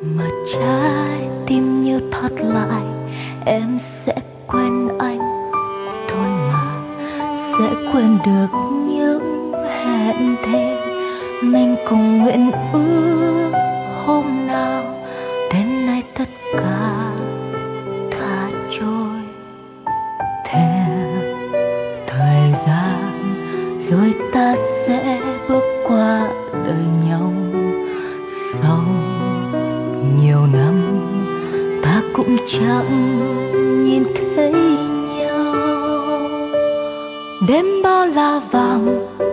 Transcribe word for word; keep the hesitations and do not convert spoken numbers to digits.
mà trái tim như thắt lại. Em sẽ quên anh thôi mà, sẽ quên được những hẹn thề mình cùng nguyện ước hôm nào. Đến nay tất cả đã trôi theo thời gian, rồi ta sẽ bước qua đời nhau. Sau nhiều năm ta cũng chẳng nhìn thấy nhau. Đêm bao la vàng